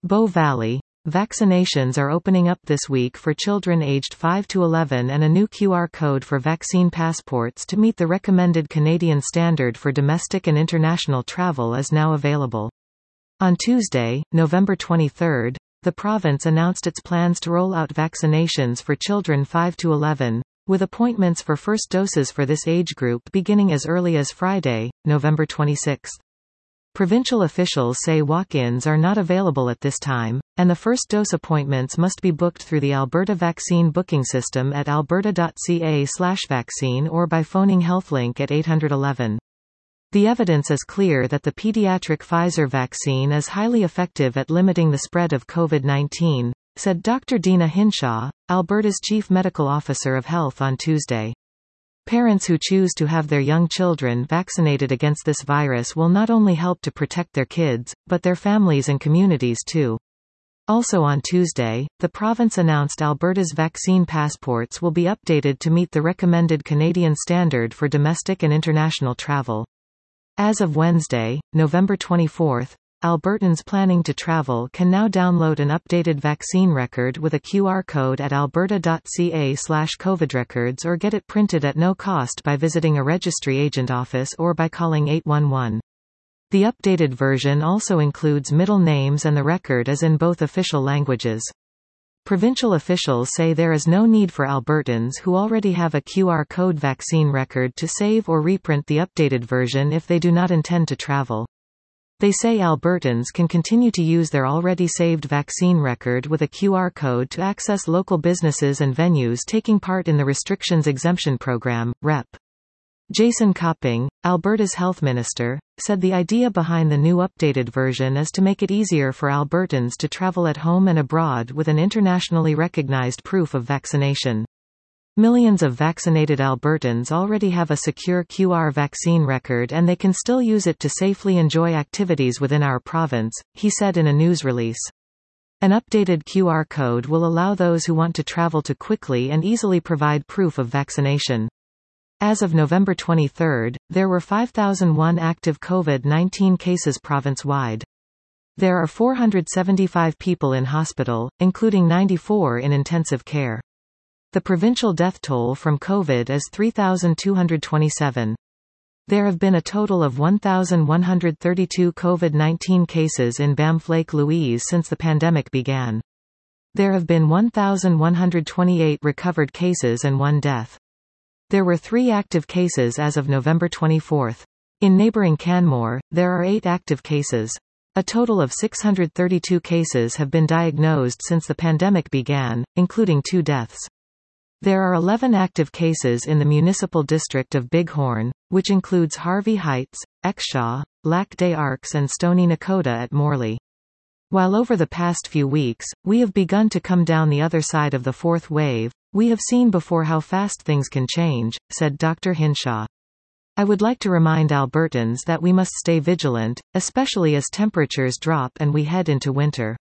Bow Valley. Vaccinations are opening up this week for children aged 5 to 11, and a new QR code for vaccine passports to meet the recommended Canadian standard for domestic and international travel is now available. On Tuesday, November 23, the province announced its plans to roll out vaccinations for children 5 to 11, with appointments for first doses for this age group beginning as early as Friday, November 26. Provincial officials say walk-ins are not available at this time, and the first dose appointments must be booked through the Alberta Vaccine Booking System at alberta.ca/vaccine or by phoning HealthLink at 811. The evidence is clear that the pediatric Pfizer vaccine is highly effective at limiting the spread of COVID-19, said Dr. Deena Hinshaw, Alberta's Chief Medical Officer of Health on Tuesday. Parents who choose to have their young children vaccinated against this virus will not only help to protect their kids, but their families and communities too. Also on Tuesday, the province announced Alberta's vaccine passports will be updated to meet the recommended Canadian standard for domestic and international travel. As of Wednesday, November 24, Albertans planning to travel can now download an updated vaccine record with a QR code at alberta.ca/covidrecords or get it printed at no cost by visiting a registry agent office or by calling 811. The updated version also includes middle names and the record is in both official languages. Provincial officials say there is no need for Albertans who already have a QR code vaccine record to save or reprint the updated version if they do not intend to travel. They say Albertans can continue to use their already saved vaccine record with a QR code to access local businesses and venues taking part in the Restrictions Exemption Program. Rep. Jason Copping, Alberta's health minister, said the idea behind the new updated version is to make it easier for Albertans to travel at home and abroad with an internationally recognized proof of vaccination. Millions of vaccinated Albertans already have a secure QR vaccine record and they can still use it to safely enjoy activities within our province, he said in a news release. An updated QR code will allow those who want to travel to quickly and easily provide proof of vaccination. As of November 23, there were 5,001 active COVID-19 cases province-wide. There are 475 people in hospital, including 94 in intensive care. The provincial death toll from COVID is 3,227. There have been a total of 1,132 COVID-19 cases in Banff Lake Louise since the pandemic began. There have been 1,128 recovered cases and 1 death. There were 3 active cases as of November 24. In neighbouring Canmore, there are 8 active cases. A total of 632 cases have been diagnosed since the pandemic began, including 2 deaths. There are 11 active cases in the municipal district of Bighorn, which includes Harvey Heights, Exshaw, Lac des Arcs and Stony Nakota at Morley. While over the past few weeks, we have begun to come down the other side of the 4th wave, we have seen before how fast things can change, said Dr. Hinshaw. I would like to remind Albertans that we must stay vigilant, especially as temperatures drop and we head into winter.